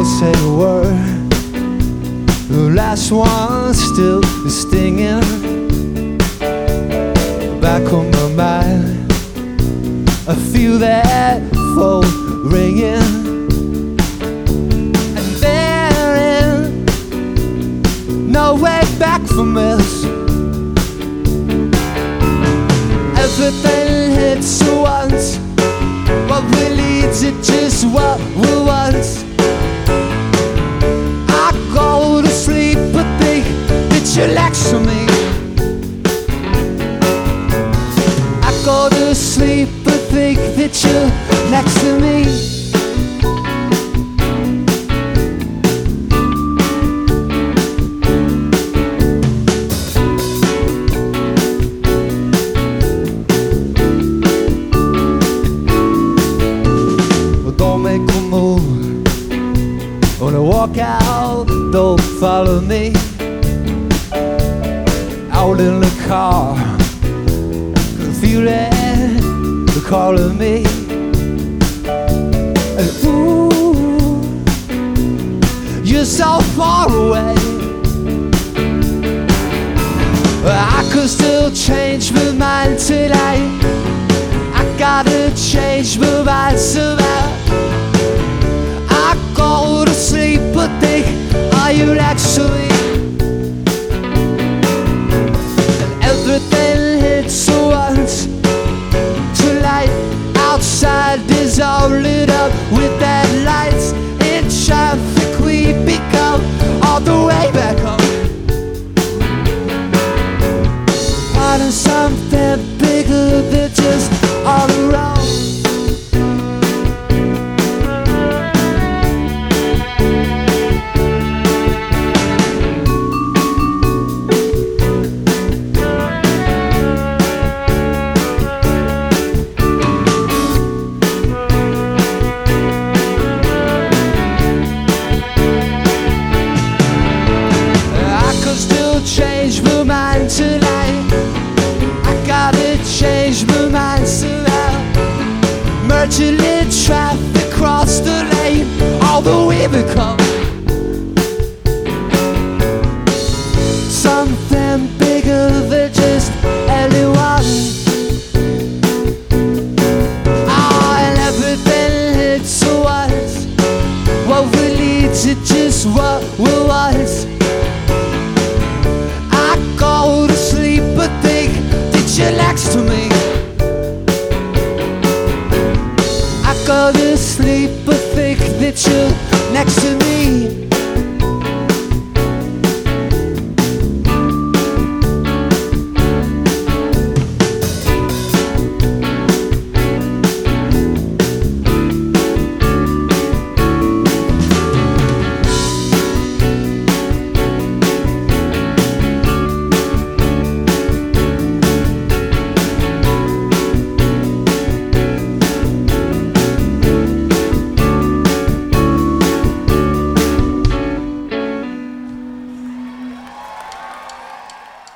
don't say a word. The last one still is stinging back on my mind. I feel that phone ringing, and there is no way back from this. Everything hits at once. What we lead's it just what we want. I go to sleep but think that you're next to me. I go to sleep but think that you're next to me. Don't make a move. When I walk out, don't follow me. Out in the car, can feel it, they're calling me. And ooh, you're so far away. I could still change my mind today. I gotta change my mind somehow. I go to sleep but think, are you next to me? And everything hits at once. Tonight outside is all lit up with that lights. In traffic we become all the way back home. Part of something bigger than just all around. Change my mind tonight. I gotta change my mind somehow. Merging in traffic, cross the lane, all the way become something bigger than just anyone. Oh, and everything hits at once. What we need to just what we want. Go to sleep but think that you're next to me. I go to sleep but think that you're next to me.